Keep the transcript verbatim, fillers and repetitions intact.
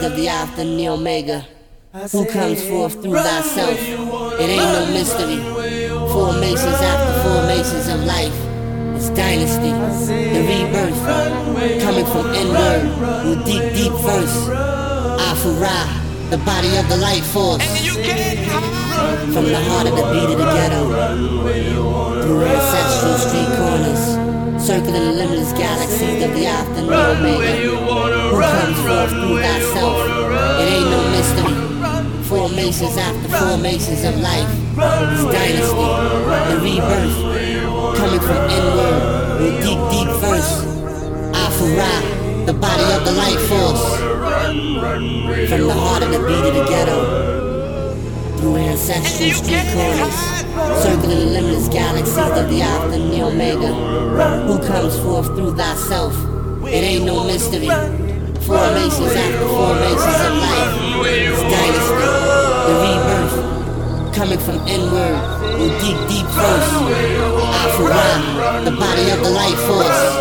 of the Alpha and the Omega, who comes forth through thyself. It ain't no mystery. Formations after formations of life. It's dynasty, the rebirth, coming from inward with deep, deep verse. Aphra, the body of the light force. From the heart of the beat of the ghetto, through ancestral street corners, circling the limitless galaxies of the Alpha and the Omega, who comes forth through thyself. It ain't no mystery. Formations after formations of life. It's dynasty, the rebirth, coming from inward with deep, deep verse. Aphra, the body of the light force. From the heart of the beat of the ghetto, through ancestral street corners, circling the limitless galaxies of the Alpha and the Omega, who comes forth through thyself. It ain't no mystery. Formations after formations of life. It's dynasty, the rebirth, coming from inward with deep, deep verse. Aphra, the body of the light force.